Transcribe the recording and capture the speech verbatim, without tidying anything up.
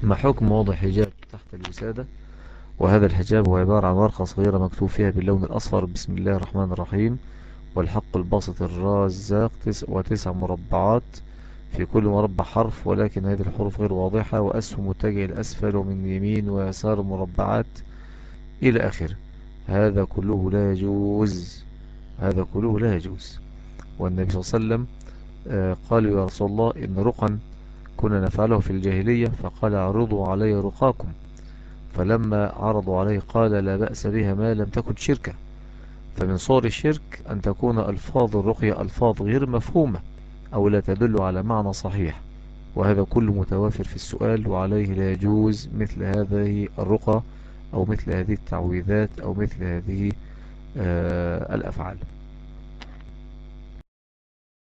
ما حكم وضع حجاب تحت الوسادة؟ وهذا الحجاب هو عبارة عن ورقة صغيرة مكتوب فيها باللون الأصفر بسم الله الرحمن الرحيم والحق الباسط الرازق تس وتسع مربعات، في كل مربع حرف ولكن هذه الحروف غير واضحة، وأسهم متجه الأسفل ومن يمين ويسار مربعات إلى آخره. هذا كله لا يجوز، هذا كله لا يجوز. والنبي صلى الله عليه وسلم آه، قالوا يا رسول الله إن رقا كنا نفعله في الجاهلية، فقال عرضوا علي رقاكم، فلما عرضوا عليه قال لا بأس بها ما لم تكن شركة. فمن صور الشرك أن تكون ألفاظ الرقية ألفاظ غير مفهومة أو لا تدل على معنى صحيح، وهذا كله متوافر في السؤال، وعليه لا يجوز مثل هذه الرقى أو مثل هذه التعويذات أو مثل هذه آه الأفعال.